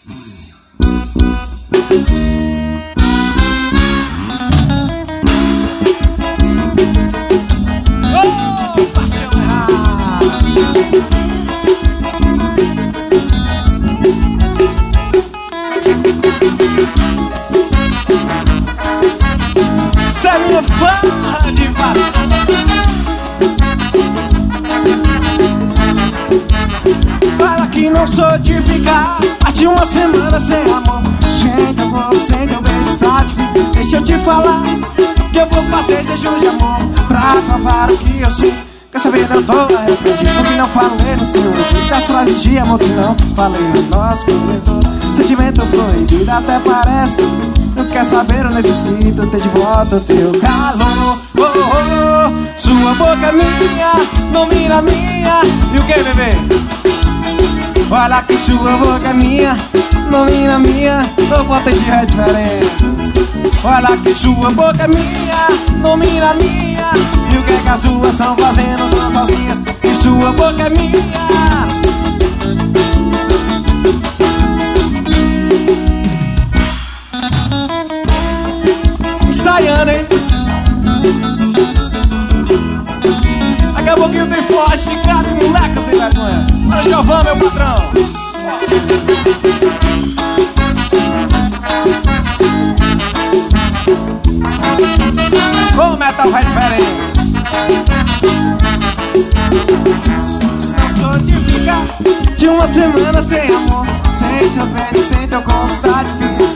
Cê é minha fã de paixão. Fala que não sou de ficar mais de uma semana sem amor, sem teu corpo, sem teu beijo, tá difícil. Deixa eu te falar que eu vou fazer jejum de amor pra provar o que eu sinto. Quer saber, eu tô arrependido que não falo ele no seu ouvido. Das frases de amor que não falei no nosso corredor. Sentimento proibido, até parece que não quer saber, eu necessito ter de volta o teu calor. Oh, oh, oh. Sua boca é minha, domina minha. E o que, bebê? Olha que sua boca é minha, domina minha. Tô botando de ré diferente. Olha que sua boca é minha, domina minha. E o que é que as duas estão fazendo tão sozinhas? E sua boca é minha. Ensaiando, hein? Daqui a pouquinho tem forte, cara, moleque, sem vergonha. Olha o Giovão, meu patrão. O metal vai diferente. Não sou de ficar de uma semana sem amor, sem teu beijo, sem teu corpo, tá difícil.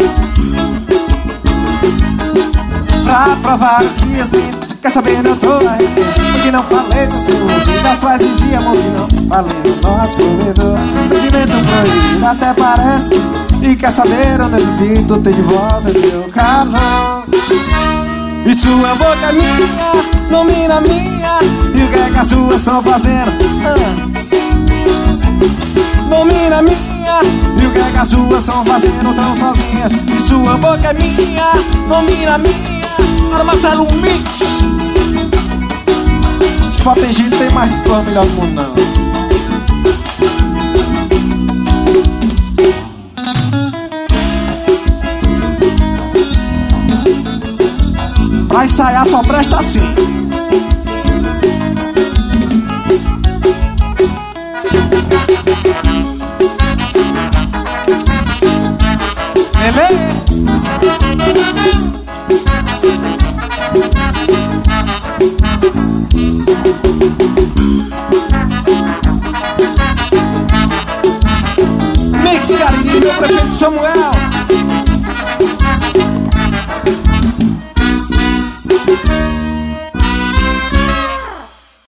Pra provar o que eu sinto. Quer saber, eu tô arrependido porque não falei no seu ouvido. Das frases de amor que não falei no nosso corredor. Sentimento proibido, até parece que. E quer saber, eu necessito ter de volta teu calor. E sua boca é minha, domina minha. E o que é que as suas estão fazendo? Domina minha. E o que é que as suas estão fazendo tão sozinhas? E sua boca é minha, domina minha. Olha Marcelo Mix. Se for tem gente, tem mais cor melhor do mundo não. Pra ensaiar só presta assim. Beleza? Mix, Cariri, meu prefeito Samuel.